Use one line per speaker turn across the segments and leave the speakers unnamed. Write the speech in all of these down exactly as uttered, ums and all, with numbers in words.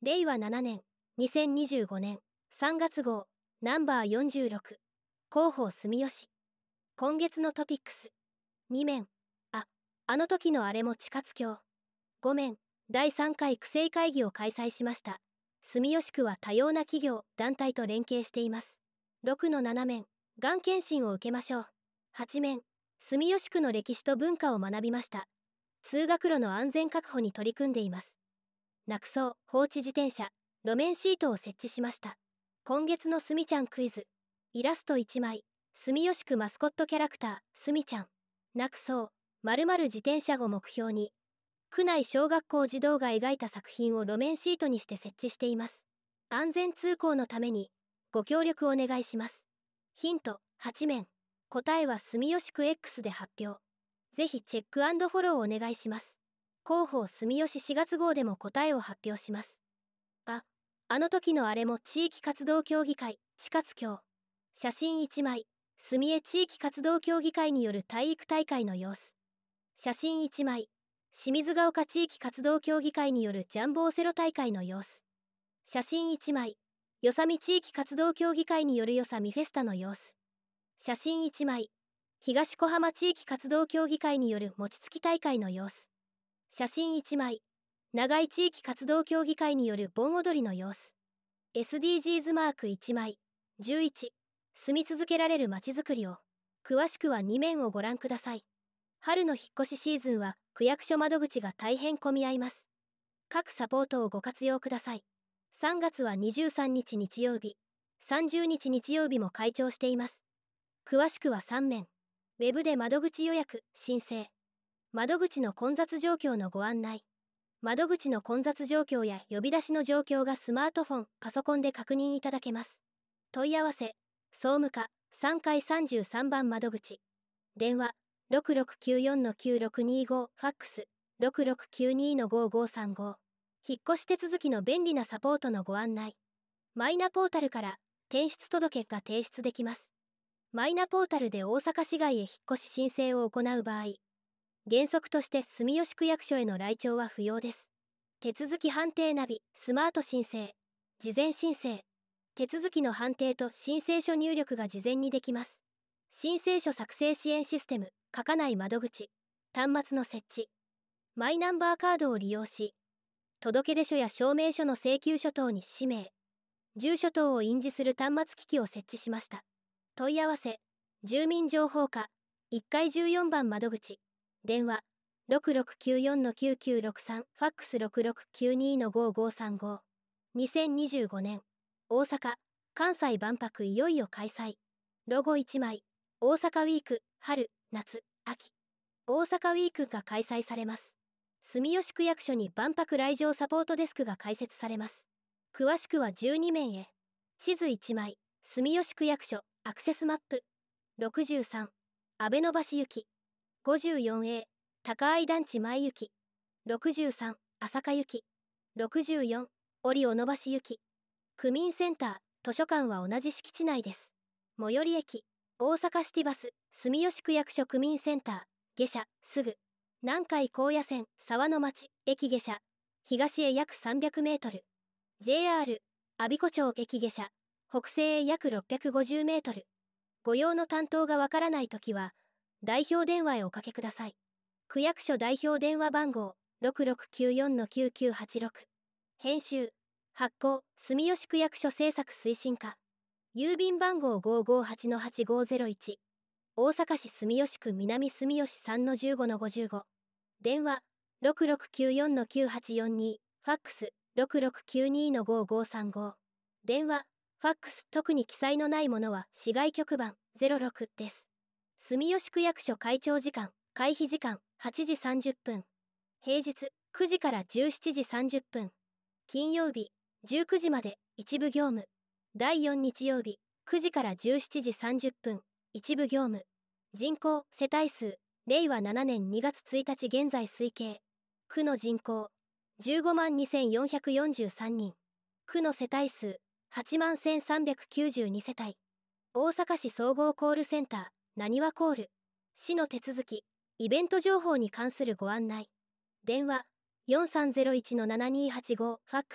れいわななねんにせんにじゅうごねんさんがつ号ナンバーよんじゅうろく広報住吉。今月のトピックスに面。あ、あの時のあれも地下津橋。ご面。だいさんかい区政会議を開催しました。住吉区は多様な企業団体と連携しています。ろくのなな面。がん検診を受けましょう。はち面。住吉区の歴史と文化を学びました。通学路の安全確保に取り組んでいます。なくそう放置自転車路面シートを設置しました。今月のすみちゃんクイズ。イラストいちまい。住吉区マスコットキャラクターすみちゃん。なくそう〇〇自転車を目標に区内小学校児童が描いた作品を路面シートにして設置しています。安全通行のためにご協力お願いします。ヒントはち面。答えは住吉区 X で発表。ぜひチェック&フォローお願いします。広報住吉しがつ号でも答えを発表します。あ、あの時のあれも地域活動協議会地下津橋。写真いちまい。住江地域活動協議会による体育大会の様子。写真いちまい。清水ヶ丘地域活動協議会によるジャンボオセロ大会の様子。写真いちまい。よさみ地域活動協議会によるよさみフェスタの様子。写真いちまい。東小浜地域活動協議会による餅つき大会の様子。写真いちまい。長井地域活動協議会による盆踊りの様子。エスディージーズ マークいちまい。じゅういち。住み続けられるまちづくりを。詳しくはに面をご覧ください。春の引っ越しシーズンは区役所窓口が大変混み合います。各サポートをご活用ください。さんがつはにじゅうさんにち日曜日、さんじゅうにち日曜日も開庁しています。詳しくはさん面。ウェブで窓口予約、申請。窓口の混雑状況のご案内。窓口の混雑状況や呼び出しの状況がスマートフォン、パソコンで確認いただけます。問い合わせ、総務課さんかいさんじゅうさんばん窓口。電話、ろくろくきゅうよんのきゅうろくにご、ファックス、ろくろくきゅうにのごごさんご。引っ越し手続きの便利なサポートのご案内。マイナポータルから転出届が提出できます。マイナポータルで大阪市外へ引っ越し申請を行う場合、原則として住吉区役所への来庁は不要です。手続き判定ナビ、スマート申請、事前申請。手続きの判定と申請書入力が事前にできます。申請書作成支援システム、書かない窓口、端末の設置。マイナンバーカードを利用し、届出書や証明書の請求書等に氏名、住所等を印字する端末機器を設置しました。問い合わせ、住民情報課、いっかいじゅうよんばん窓口。電話、ろくろくきゅうよんのきゅうきゅうろくさん、ファックスろくろくきゅうにのごごさんご。にせんにじゅうごねん、大阪・関西万博いよいよ開催。ロゴいちまい。大阪ウィーク、春、夏、秋。大阪ウィークが開催されます。住吉区役所に万博来場サポートデスクが開設されます。詳しくはじゅうに面へ。地図いちまい。住吉区役所、アクセスマップ。ろくじゅうさん。阿部野橋行き。ごじゅうよんエー。高愛団地前行き。ろくじゅうさん。朝霞行き。ろくじゅうよん。折尾野橋行き。区民センター、図書館は同じ敷地内です。最寄り駅、大阪シティバス、住吉区役所区民センター、下車、すぐ。南海高野線、沢の町、駅下車。東へ約さんびゃくメートル。ジェイアール、我孫子町駅下車。北西へ約ろっぴゃくごじゅうメートル。ご用の担当がわからないときは、代表電話へおかけください。区役所代表電話番号、ろくろくきゅうよんのきゅうきゅうはちろく。編集、発行、住吉区役所政策推進課。郵便番号 ごーごーはちのはちごーぜろいち。大阪市住吉区南住吉 さんのじゅうごのごじゅうご。電話、ろくろくきゅうよんのきゅうはちよんに。ファックス、ろくろくきゅうにのごごさんご。電話、ファックス、特に記載のないものは市外局番ゼロろくです。住吉区役所開庁時間、開閉時間はちじさんじゅっぷん。平日くじからじゅうしちじさんじゅっぷん。金曜日じゅうくじまで一部業務。だいよん日曜日くじからじゅうしちじさんじゅっぷん。一部業務。人口世帯数れいわななねんにがつついたち現在推計。区の人口じゅうごまんにせんよんひゃくよんじゅうさんにん。区の世帯数はちまんせんさんびゃくきゅうじゅうに世帯。大阪市総合コールセンターなにわコール。市の手続きイベント情報に関するご案内。電話 よんさんぜろいちのななにーはちご。ファックス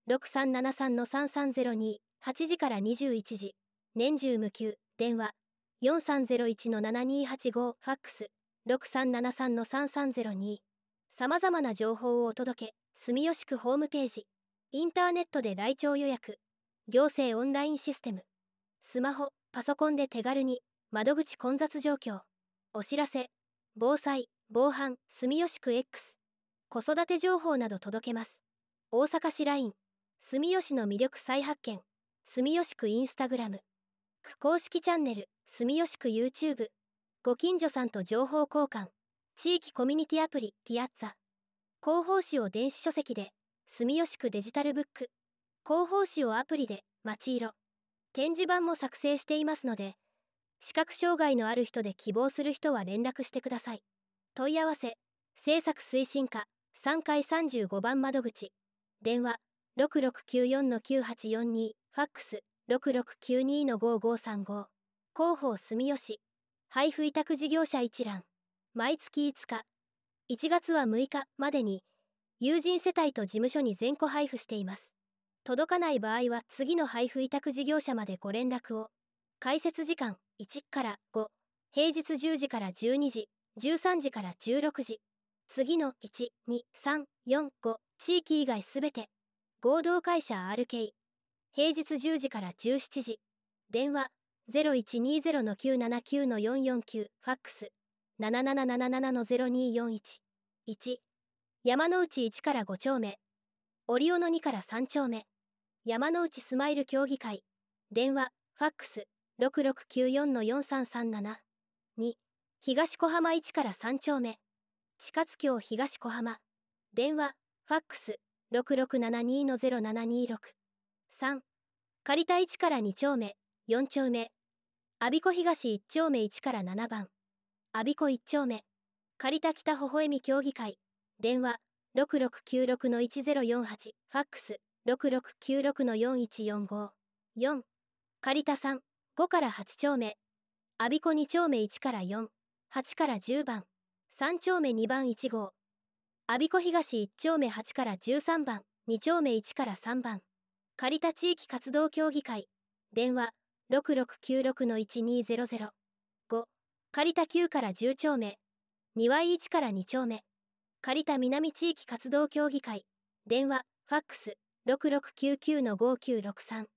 ろくさんななさんのさんさんゼロに、はちじからにじゅういちじ、年中無休、電話、よんさんゼロいちのななにはちご、ファックス、ろくさんななさんのさんさんゼロに。さまざまな情報をお届け、住吉区ホームページ、インターネットで来庁予約、行政オンラインシステム、スマホ、パソコンで手軽に、窓口混雑状況、お知らせ、防災、防犯、住吉区 X、子育て情報など届けます。大阪市 ライン、住吉の魅力再発見、住吉区インスタグラム、区公式チャンネル、住吉区 YouTube、ご近所さんと情報交換、地域コミュニティアプリ、ピアッツァ、広報誌を電子書籍で、住吉区デジタルブック、広報誌をアプリで、街色、展示板も作成していますので、視覚障害のある人で希望する人は連絡してください。問い合わせ、制作推進課さんかいさんじゅうごばん窓口、電話 ろくろくきゅうよんのきゅうはちよんに、ファックス ろくろくきゅうにのごごさんご、広報住吉、配布委託事業者一覧、毎月いつか、いちがつはむいかまでに、友人世帯と事務所に全個配布しています。届かない場合は次の配布委託事業者までご連絡を。開設時間いちからご、平日じゅうじからじゅうにじ、じゅうさんじからじゅうろくじ、次のいち、に、さん、よん、ご、地域以外すべて、合同会社 アールケー、平日じゅうじからじゅうしちじ、電話 ゼロいちにゼロのきゅうななきゅうのよんよんきゅう、ファックス なななななななのゼロによんいち、いち、山の内いちからご丁目、折尾のにからさん丁目、山の内スマイル協議会、電話、ファックスろくろくきゅうよんのよんさんさんなな、に、東小浜いちからさん丁目、地下津峡東小浜、電話、ファックスろくろくななにのゼロななにろく、さん、借田いちからに丁目、よん丁目、我孫子東いち丁目いちからななばん、我孫子いち丁目、借田北微笑み協議会、電話ろくろくきゅうろくのいちゼロよんはち、ファックスろくろくきゅうろくのよんいちよんご、よん、借田さん、ごからはち丁目、我孫子に丁目いちからよん、はちからじゅうばん、さん丁目にばんいち号、我孫子東いち丁目はちからじゅうさんばん、に丁目いちからさんばん、借田地域活動協議会、電話ろくろくきゅうろくのいちにゼロゼロ、ご、借田きゅうからじゅう丁目、にわいいちからに丁目、借田南地域活動協議会、電話、ファックスろくろくきゅうきゅうのごきゅうろくさん、